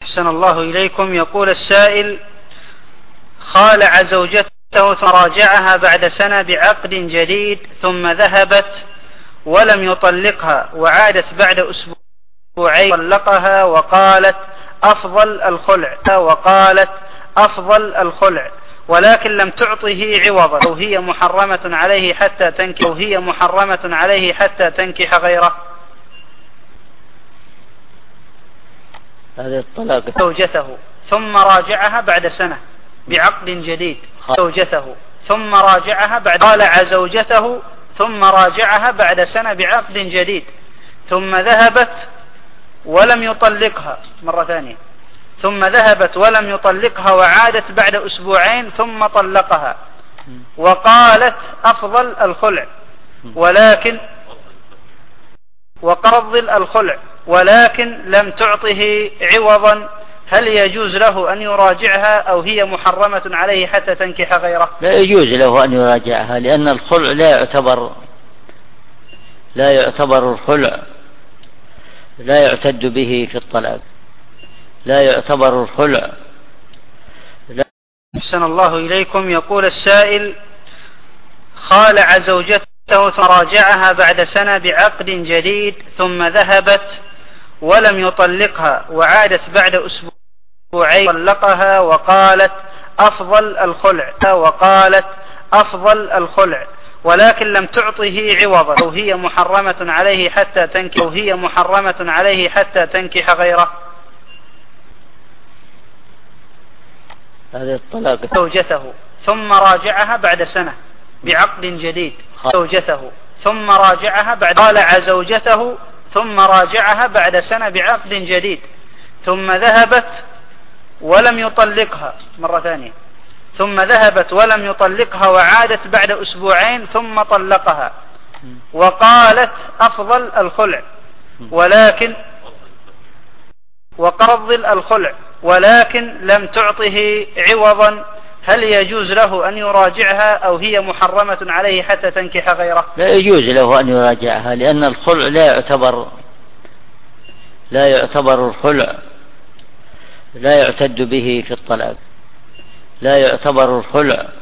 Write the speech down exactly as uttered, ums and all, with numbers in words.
أحسن الله إليكم. يقول السائل: خالع زوجته ثم راجعها بعد سنة بعقد جديد ثم ذهبت ولم يطلقها وعادت بعد أسبوعين طلقها وقالت أفضل الخلع وقالت أفضل الخلع ولكن لم تعطه عوضا وهي محرمة عليه حتى تنكح وهي محرمة عليه حتى تنكح غيره. هذا الطلاق. زوجته ثم راجعها بعد سنة بعقد جديد زوجته ثم راجعها بعد خالع زوجته ثم راجعها بعد سنة بعقد جديد ثم ذهبت ولم يطلقها مرة ثانية ثم ذهبت ولم يطلقها وعادت بعد أسبوعين ثم طلقها وقالت أفضل الخلع ولكن وقرض الخلع ولكن لم تعطه عوضا، هل يجوز له أن يراجعها أو هي محرمة عليه حتى تنكح غيره؟ لا يجوز له أن يراجعها، لأن الخلع لا يعتبر لا يعتبر الخلع لا يعتد به في الطلاق، لا يعتبر الخلع لا. أحسن الله إليكم. يقول السائل: خالع زوجته ثم راجعها بعد سنة بعقد جديد ثم ذهبت ولم يطلقها وعادت بعد أسبوعين طلقها وقالت أفضل الخلع وقالت أفضل الخلع ولكن لم تعطه عوضا وهي محرمة عليه حتى تنكح وهي محرمة عليه حتى تنكح غيره. هذا الطلاق. زوجته ثم راجعها بعد سنة بعقد جديد زوجته ثم راجعها بعد خالع زوجته ثم راجعها بعد سنة بعقد جديد ثم ذهبت ولم يطلقها مرة ثانية ثم ذهبت ولم يطلقها وعادت بعد أسبوعين ثم طلقها وقالت أفضل الخلع ولكن وقرض الخلع ولكن لم تعطه عوضا، هل يجوز له أن يراجعها أو هي محرمة عليه حتى تنكح غيره؟ لا يجوز له أن يراجعها، لأن الخلع لا يعتبر لا يعتبر الخلع لا يعتد به في الطلاق، لا يعتبر الخلع